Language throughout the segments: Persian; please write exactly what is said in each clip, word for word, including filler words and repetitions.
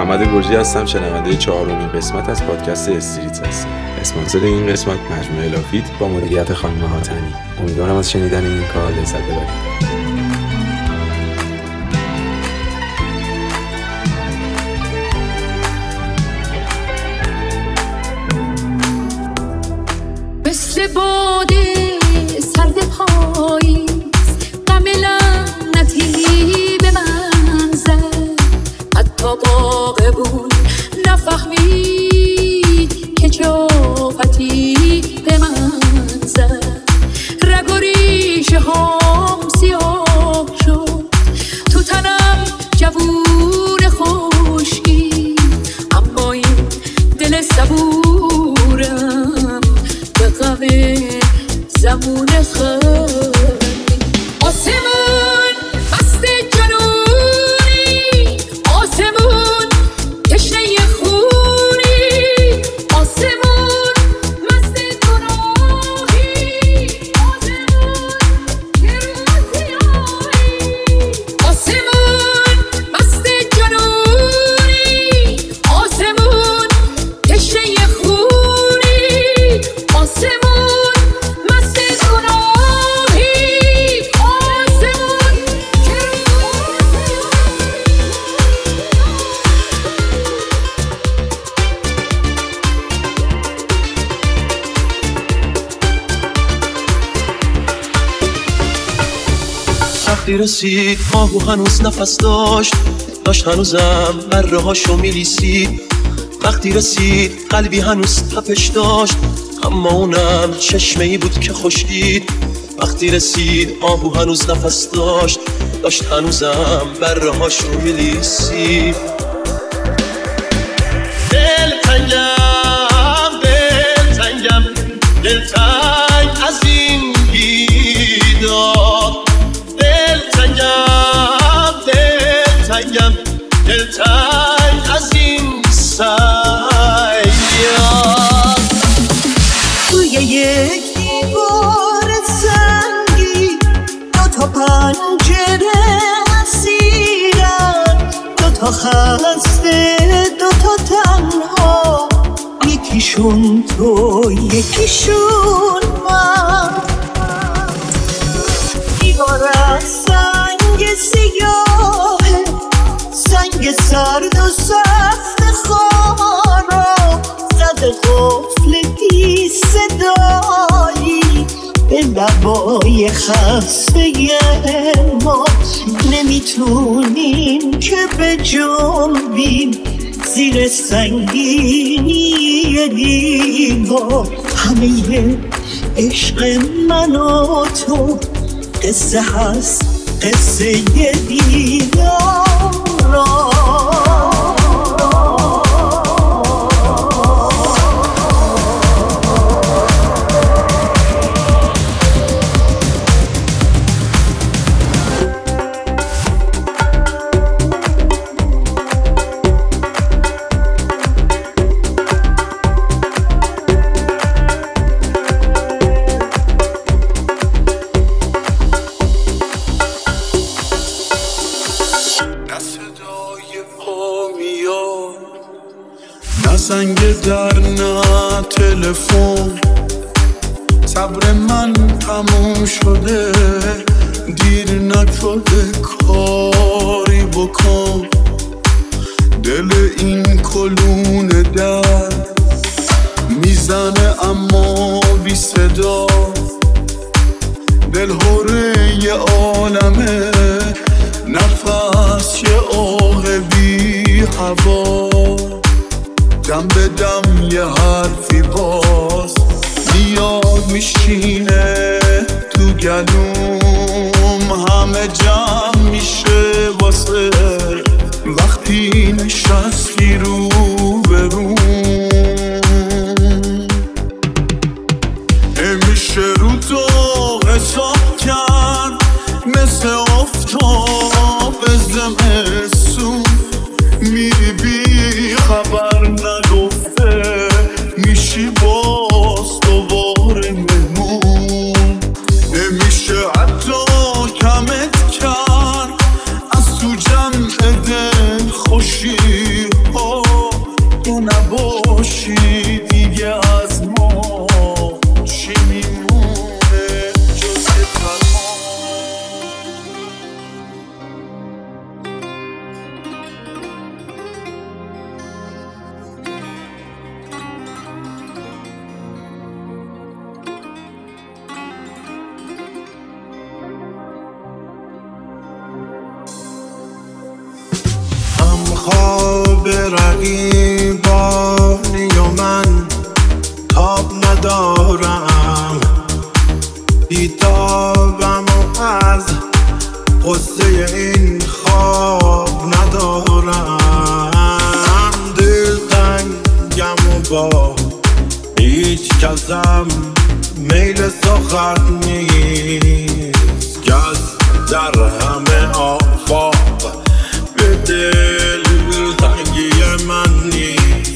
محمد گرجی هستم، شنونده چهارمین قسمت از پادکست استریت هستم. اسپانسر این قسمت مجموعه لافیت با مدیریت خانم حاتمی. امیدوارم از شنیدن این کار لذت ببرید. مثل باده سرد پاییز غم لعنتی به من زد، حتی باغ بود نفهمید که چافتی به من زد. رگ و ریشه هام سیاه شد، تو تنم جوون خشکی، اما این دل صبورم به غم زمون خندی. آسمون مست جنونی، آسمون تشنه خونی، آسمون مست گناهی، آسمون که روز سیاهی. آسمون مست جنونی، آسمون تشنه خونی، آسمون مست گناهی، آسمون که وقتی رسید آهو هنوز نفس داشت، داشت هنوزم بره هاشو میلیسید. وقتی رسید قلبی هنوز تپش داشت، اما اونم چشمه‌ای بود که خشکید. وقتی رسید آهو هنوز نفس داشت، داشت هنوزم بره هاشو میلیسید. دل تنگم دل تنگم دل تنگ از این بیداد، دل تنگم دل تنگم دل تنگ از این سیاد. توی یک دیوار سنگی دو تا پنجره اسیرن، دو تا خسته دو تا تنها، یکیشون تو یکیشون من. دیوار از سنگ سیاهه، سنگ سرد و سخت خارا، زده قفل بی صدایی به لبای خسته ما. نمیتونیم که بجنبیم زیر سنگینی دیوار. همه عشق من و تو قصه هست، قصه دیدارا. نه سنگ در نه تلفن، صبر من تموم شده، دیر نشده کاری بکن. دل این کلون در میزنه اما بی صدا، دل هره یه عالمه، نفس یه آه بی هوا. دم به دم یه حرفی باز میاد میشینه تو گلوم، همه جمع میشه واسه وقتی نشستی رو بروم. نمیشه رو تو حساب کرد، مثل آفتاب زمستون میری بی خبر نگفته، میشی باز دوباره مهمون. نمیشه حتی کمت کرد از تو جمع دل خوشی ها. خواب رقیبانی و من تاب ندارم، بیتابم و از قصه این خواب ندارم. دلتنگم و با هیچ کسم میل سخن نیست، کس در همه آفاق به دل تنگی من نیست.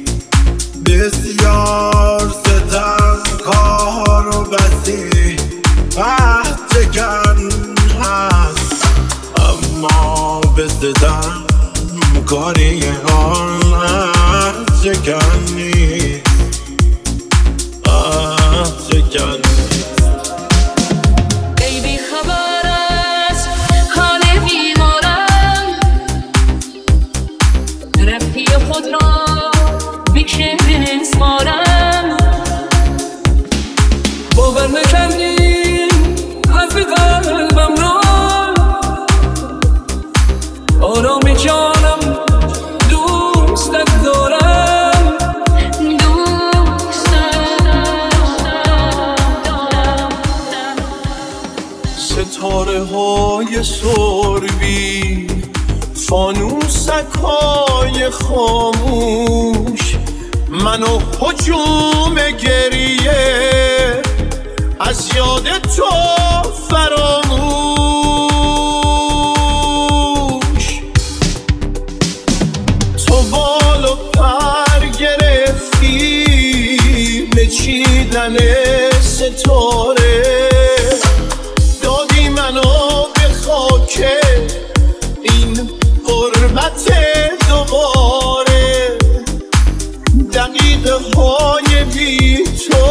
بسیار ستم کار و بسی عهد چکن هست، اما به ستم کاری آن عهد چکن نیست، عهد چکن نیست. Baby خبر است حال بیمارم، رفتی خود را بیشه بسپارم. باور نکردی حرف قلبم را، آرام جانم دوستت دارم، دوستت دارم. ستاره های سربی، فانوسک های خاموش، منو هجوم گریه از یاد تو فراموش. تو بال و پر گرفتی به چیدن ستاره، دادی منو به خاک این غربت دوباره. دقیقه های بی تو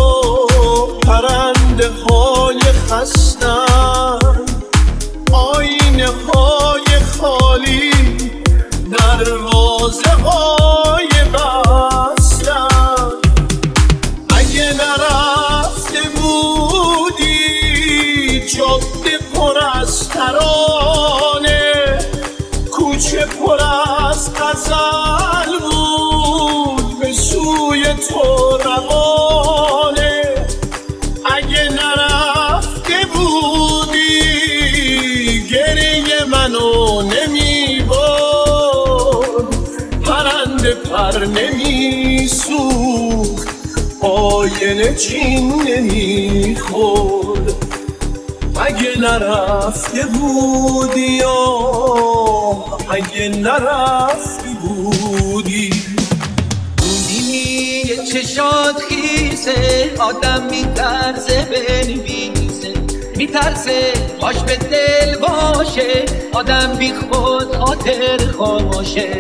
پرنده های خستن، آینه های خالی دروازه های بستن. اگه نرفته بودی جاده پر از ترانه، کوچه پر از غزل بود به سوی تو روانه. اگه نرفته بودی گریه منو نمی برد، پرنده پر نمی سوخت، آینه چین نمی خورد. اگه نرفته بودی آه، اگه نرفته بودی. بودی چشات خیزه، آدم میترسه بنویسه، میترسه باش به دل باشه، آدم بی خود خاطر خاموشه.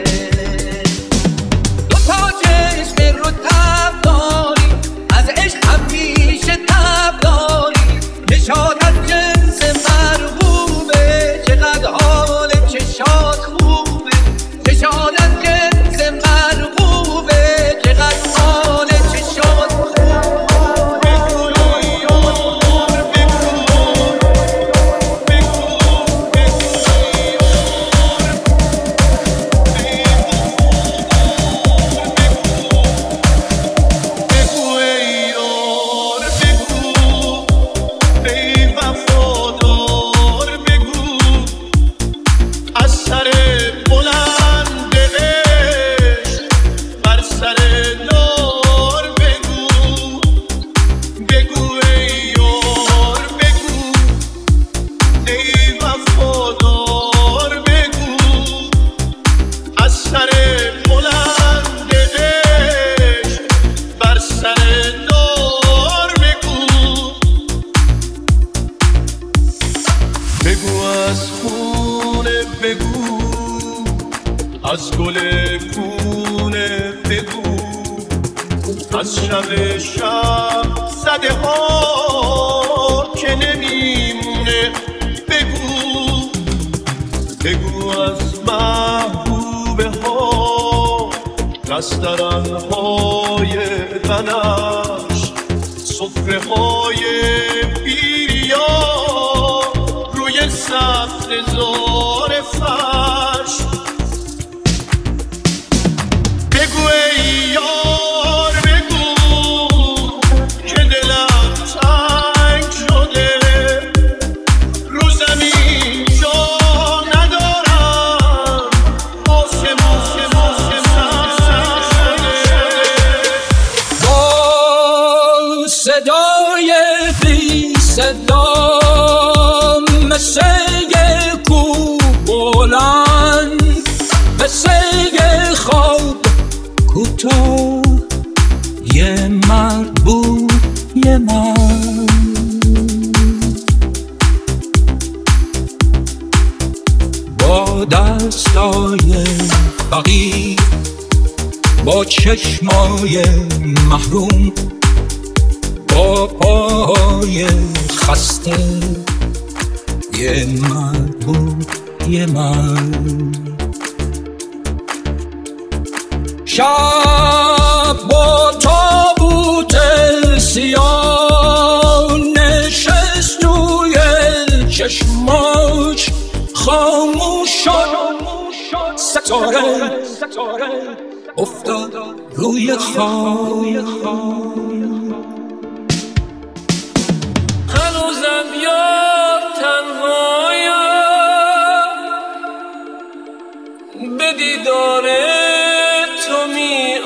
دو تا چشم رو تب داری، از عشق همیشه تب داری، نشاد از جنس مرغوبه، چقدر حال چشات خوبه، نشاد از جنس مرغوبه، چقدر حال چشات خوبه. از گل کونه بگو، از شب شب زده ها که نمیمونه بگو، بگو از محبوبه ها نسترن های بنش، صفره های بیریا روی سطر زار فرش. صدای بی صدا مثل یه کوه بلند، مثل یه خواب کوتاه، یه مرد بود یه مرد. با دستای فقیر، با چشمای محروم، با پای خسته، یه مرد بود یه مرد. شب با تابوت سیاه نشست توی چشماش، خاموش شد ستاره افتاد روی خاک. هنوزم یاد تنهایم، به دیدار تو می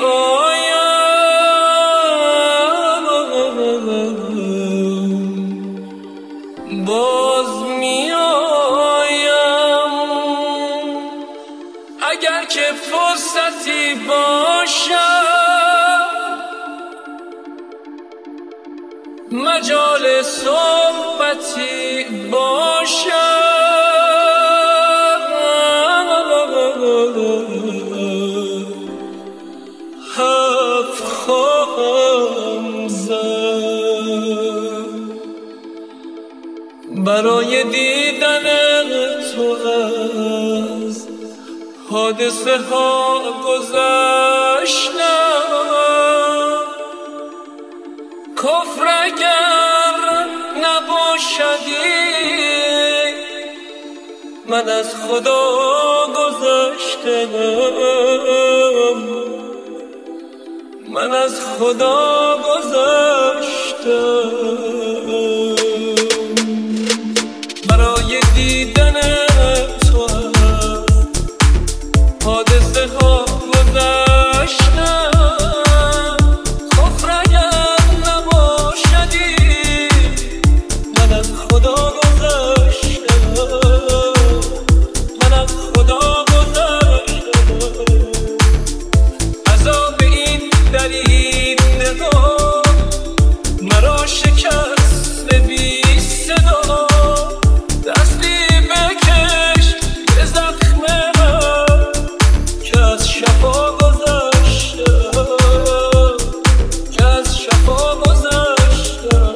آیم، باز می آیم. اگر که فرصتی باشد، مجال صحبتی باشد، حرف خواهم زد برای دیدن تو. از حادثه ها گذشتم، کفر اگر نباشدی، من از خدا گذشتم، من از خدا گذشتم. برای دیدن تو حادثه ها گذشتم، کفر اگر نباشدی، من از خدا گذشتم، من از خدا گذشتم. عذاب این دریده ها مرا شکست بی صدا، دستی بکش به زخم من که از شفا گذشتم، که از شفا گذشتم.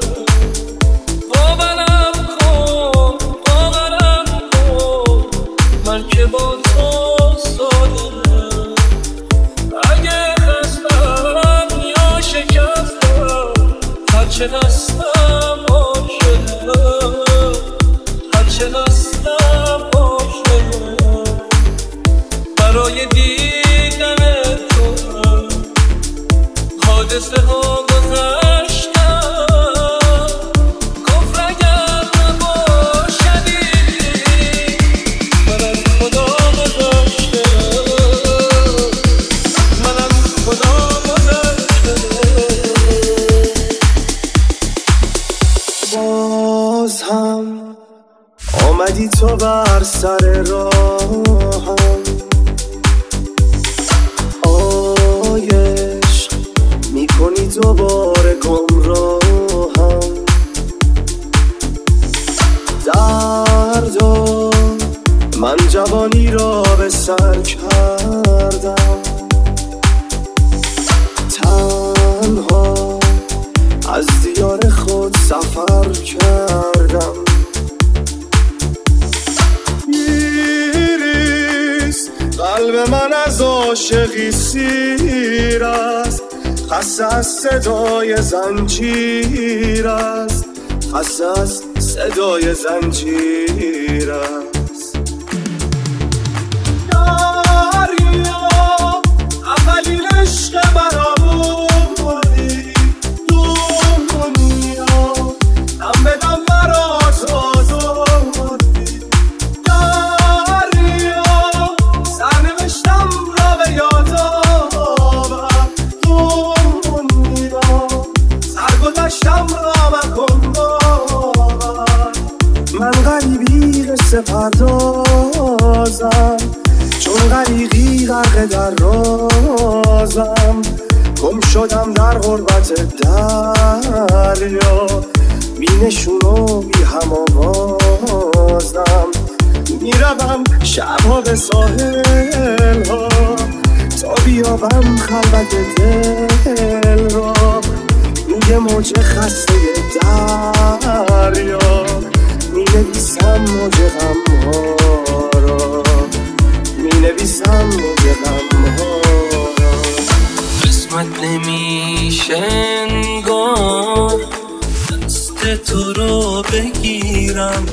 باورم کن، باورم کن، من که با تو سادم. اگه خستم یا شکستم، هرچه هستم عاشقم، هرچه هستم عاشقم. برای دیدن تو حادثه ها گذشتم، کفر اگر نباشدی، من از خدا گذشتم، من از خدا گذشتم. باز هم آمدی تو بر سر راهم، آیش میکنی دوباره گمراهم. دردا من جوانی را به سر کردم، تنها از دیار خود سفر کردم. ایریس قلب من از عاشقی سیر است، خسته از صدای زنجیر است، خسته از صدای زنجیر است. دریا اولین عشق مرا بودی، دنیا دم به دم مرا آزادی. دریا سرنوشتم را به یاد آور، دنیا سرگذشتم را مکن قصه پردازم، چون غریقی غرق در رازم. گم شدم در غربت دریا، بی نشون و بی هم آوازم. میروم شبها به ساحل ها تا بیابم خلوت دل را. روی موج خسته دریا می نویسم موج غم ها را، می نویسم موج غم ها را. قسمت نمیشه انگار دست تو رو بگیرم،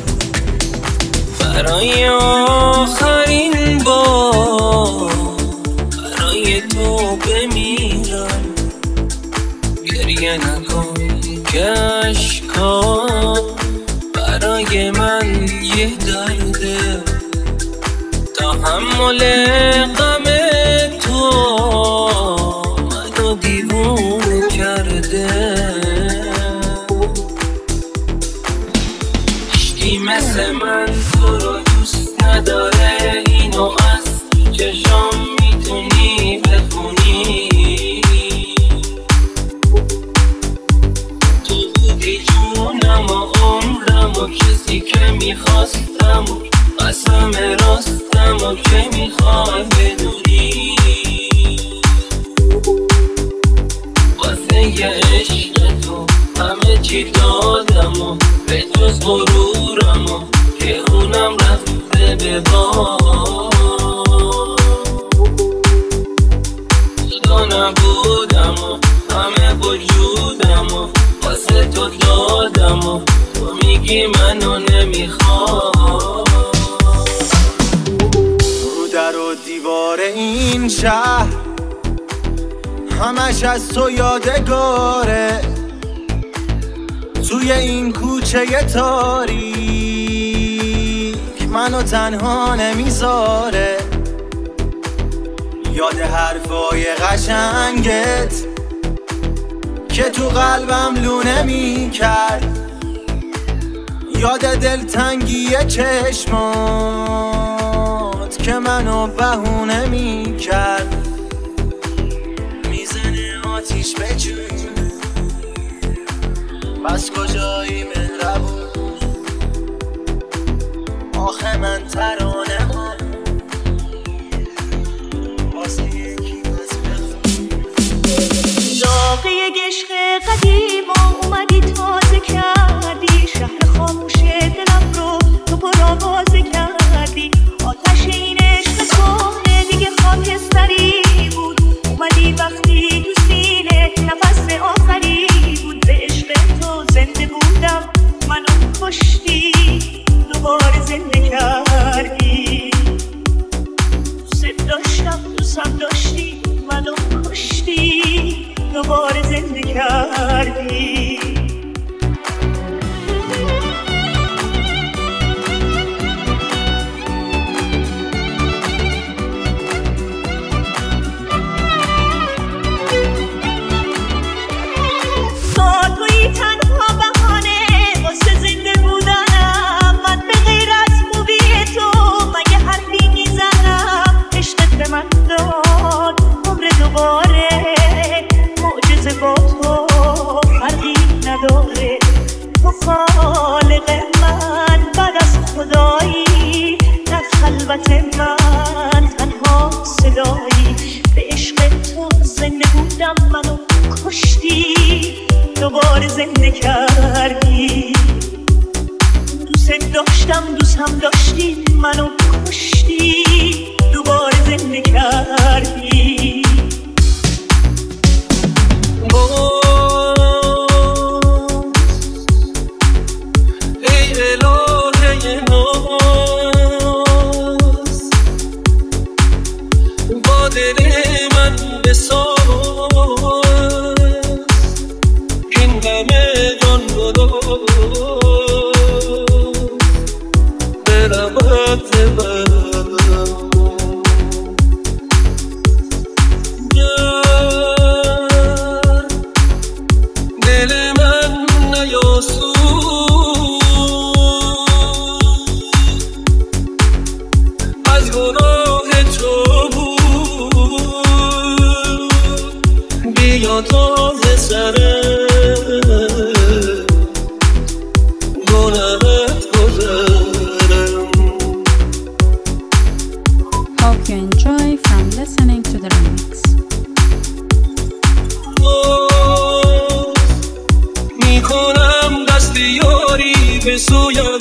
برای آخرین بار برای تو بمیرم. گریه نکن که اشکا برای من یه درده، تحمل غم تو منو دیوونه کرده. هیچکی مثل من تو رو دوست نداره، اینو از چشام میتونی بخونی. تو بودی جونم و عمرم و کسی که میخواستم و قسم راستم و که میخوای بدونی. واسه یه عشق تو همه چی دادم و به جز غرورم و که اونم رفته به باد. خدا نبودم و همه وجودم و واسه تو دادم و تو میگی منو نمیخواد. رو در و دیوار این شهر همش از تو یادگاره، توی این کوچه تاریک منو تنها نمیذاره. یاد حرفای قشنگت که تو قلبم لونه میکرد، یاد دلتنگی چشمات که منو بهونه میکرد. میزنه آتیش به جون، بس کجایی مهربون؟ آخه من ترانه هم واسه یکی بس بخون. داغه عشق قدیم و اومدی تازه کردی، شهر خاموش دلم رو تو پرآوازه کردی. آتش این عشق کهنه دیگه خاکستری بود، اومدی وقتی تو سینه نفس آخری بود. به عشق تو زنده بودم منو کشتی، دوباره زنده کردی. دوست داشتم دوستم داشتی منو کشتی، دوباره زنده کردی. خالق من بعد از خدایی، در خلوت من تنها صدایی. به عشق تو زنده بودم منو کشتی، دوباره زنده کردی. دوست داشتم دوستم داشتی منو کشتی، دوباره زنده کردی. بسویم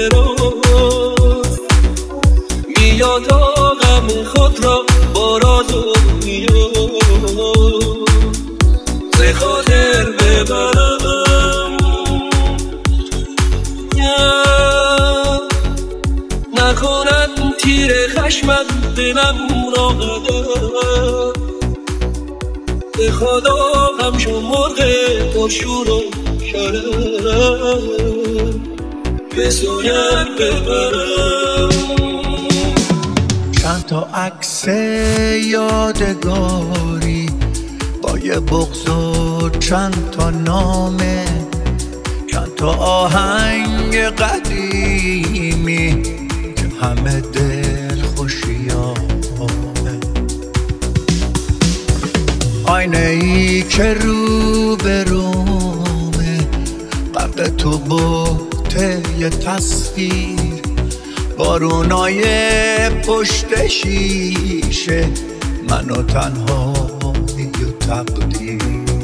براز میاد غم خود را با راز و نیاز ز خاطر ببرم نکند تیر خشمت دلم را قدر به خدا همچون مرغ پرشور و شرم به سویت ببرم. چند تا عکس یادگاری با یه بغض و چند تا نامه، چند تا آهنگ قدیمی که همه دل خوشیامه، آینه ای که رو به رومه قبل تو بوته یه تصویر، بارونای پشت شیشه منو تنهایی و تقدیر.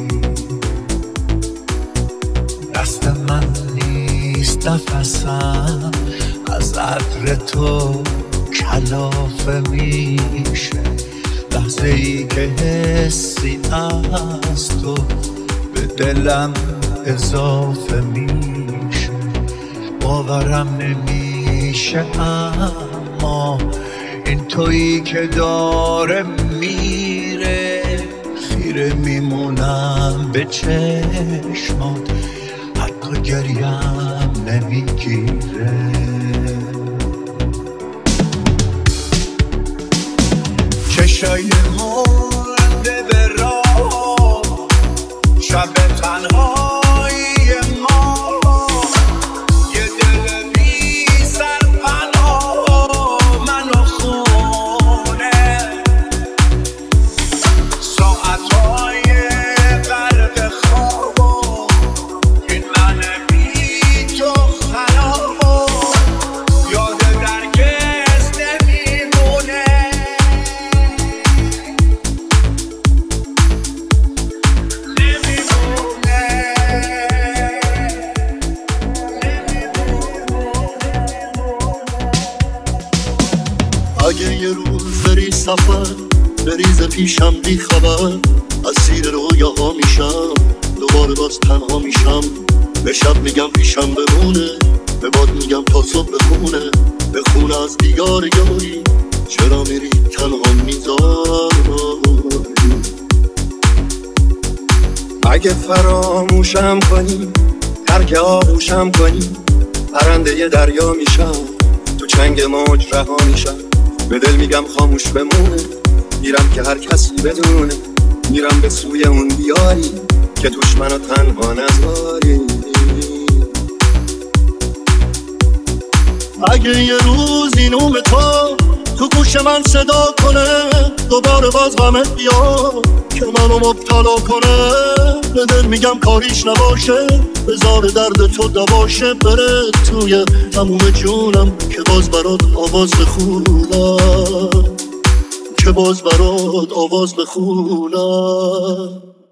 دست من نیست نفسم از عطر تو کلافه میشه، لحظه ای که حسی از تو به دلم اضافه میشه، باورم نمیشه اما این تویی که داره میره، خیره میمونم به چشمات حتی گریم نمیگیره. چشای مونده به راه شب تنهایی ما، یه دل بی سرپناه منو خونه، ساعتهای غرق خواب این من بی تو خراب، یاد درگز نمیمونه. اگه یه روز بری سفر بریز پیشم بی خبر، اسیر رویاها میشم دوباره باز تنها میشم، به شب میگم پیشم بمونه، به باد میگم تا صبح بخونه، بخونه از دیار یاری چرا میری تنها میذاری. اگه فراموشم کنی ترک آغوشم کنی، پرنده ی دریا میشم تو چنگ موج رها میشم، به دل میگم خاموش بمونه، میرم که هر کسی بدونه، میرم به سوی اون دیاری که توش منو تنها نذاری. اگه یه روز این نوم تو تو گوش من صدا کنه، دوباره باز غمت بیاد که منو مبتلا کنه، به دل میگم کاریش نباشه، بذار درد تو دواشه، بره توی تموم جونم که باز برات آواز بخونم، که باز برات آواز بخونم.